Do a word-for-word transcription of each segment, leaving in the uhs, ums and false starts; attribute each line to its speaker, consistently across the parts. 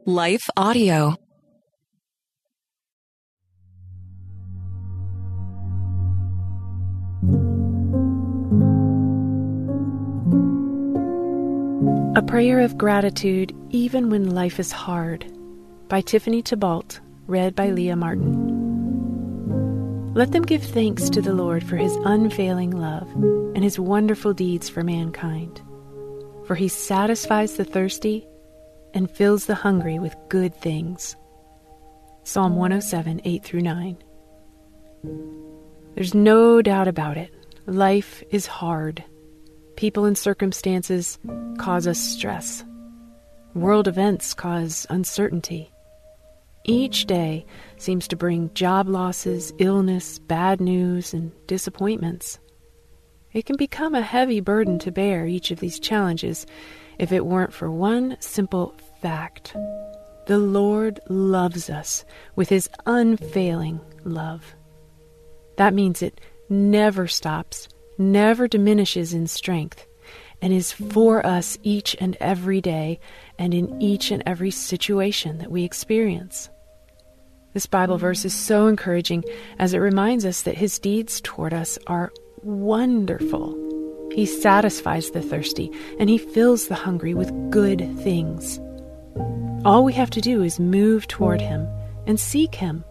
Speaker 1: Life Audio.
Speaker 2: A Prayer of Gratitude Even When Life is Hard by Tiffany Tybalt, read by Leah Martin. Let them give thanks to the Lord for his unfailing love and his wonderful deeds for mankind. For he satisfies the thirsty and fills the hungry with good things. Psalm one oh seven, eight through nine. There's no doubt about it. Life is hard. People and circumstances cause us stress. World events cause uncertainty. Each day seems to bring job losses, illness, bad news, and disappointments. It can become a heavy burden to bear each of these challenges if it weren't for one simple fact. The Lord loves us with his unfailing love. That means it never stops, never diminishes in strength, and is for us each and every day and in each and every situation that we experience. This Bible verse is so encouraging as it reminds us that his deeds toward us are wonderful. He satisfies the thirsty and he fills the hungry with good things. All we have to do is move toward him and seek him.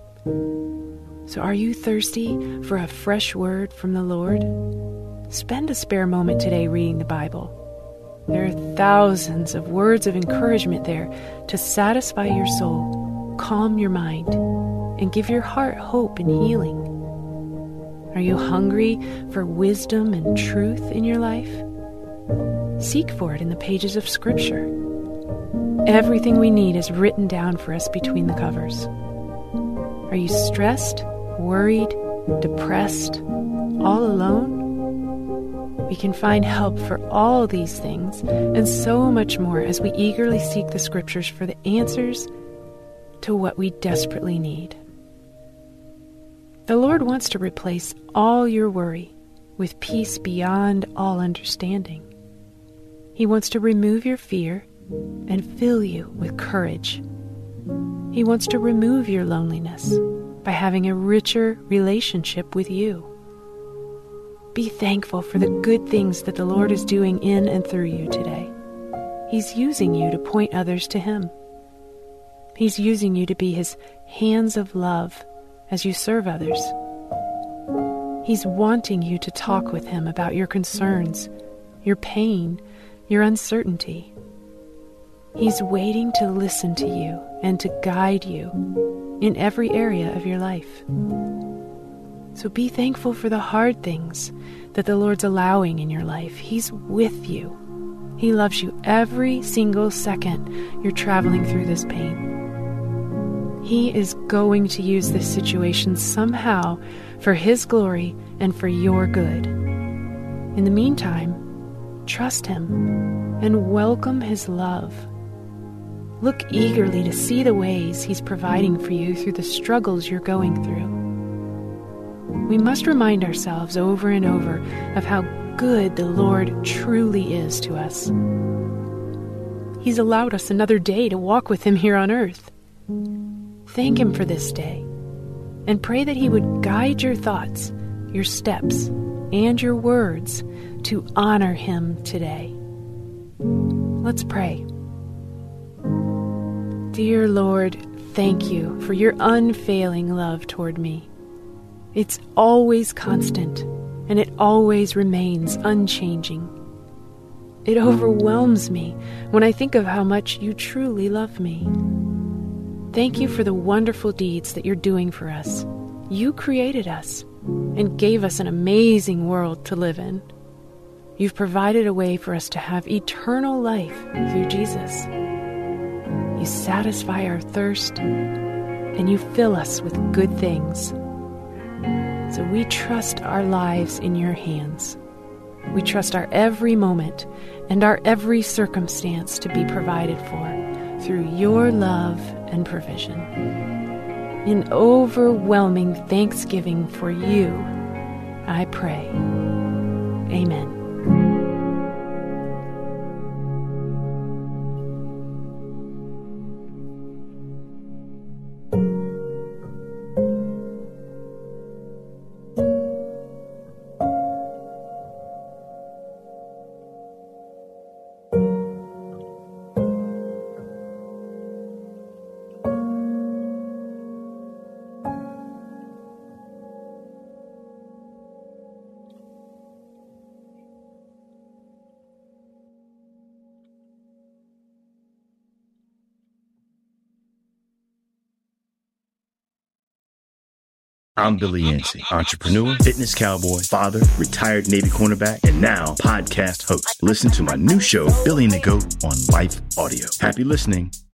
Speaker 2: So are you thirsty for a fresh word from the Lord? Spend a spare moment today reading the Bible. There are thousands of words of encouragement there to satisfy your soul, calm your mind, and give your heart hope and healing. Are you hungry for wisdom and truth in your life? Seek for it in the pages of Scripture. Everything we need is written down for us between the covers. Are you stressed, worried, depressed, all alone? We can find help for all these things and so much more as we eagerly seek the Scriptures for the answers to what we desperately need. The Lord wants to replace all your worry with peace beyond all understanding. He wants to remove your fear and fill you with courage. He wants to remove your loneliness by having a richer relationship with you. Be thankful for the good things that the Lord is doing in and through you today. He's using you to point others to him. He's using you to be his hands of love as you serve others. He's wanting you to talk with him about your concerns, your pain, your uncertainty. He's waiting to listen to you and to guide you in every area of your life. So be thankful for the hard things that the Lord's allowing in your life. He's with you. He loves you every single second you're traveling through this pain. He is going to use this situation somehow for his glory and for your good. In the meantime, trust him and welcome his love. Look eagerly to see the ways he's providing for you through the struggles you're going through. We must remind ourselves over and over of how good the Lord truly is to us. He's allowed us another day to walk with him here on earth. Thank him for this day and pray that he would guide your thoughts, your steps, and your words to honor him today. Let's pray. Dear Lord, thank you for your unfailing love toward me. It's always constant, and it always remains unchanging. It overwhelms me when I think of how much you truly love me. Thank you for the wonderful deeds that you're doing for us. You created us and gave us an amazing world to live in. You've provided a way for us to have eternal life through Jesus. You satisfy our thirst, and you fill us with good things. So we trust our lives in your hands. We trust our every moment and our every circumstance to be provided for through your love and provision. In overwhelming thanksgiving for you, I pray. Amen.
Speaker 1: I'm Billy Yancey, entrepreneur, fitness cowboy, father, retired Navy cornerback, and now podcast host. Listen to my new show, Billy and the Goat, on Life Audio. Happy listening.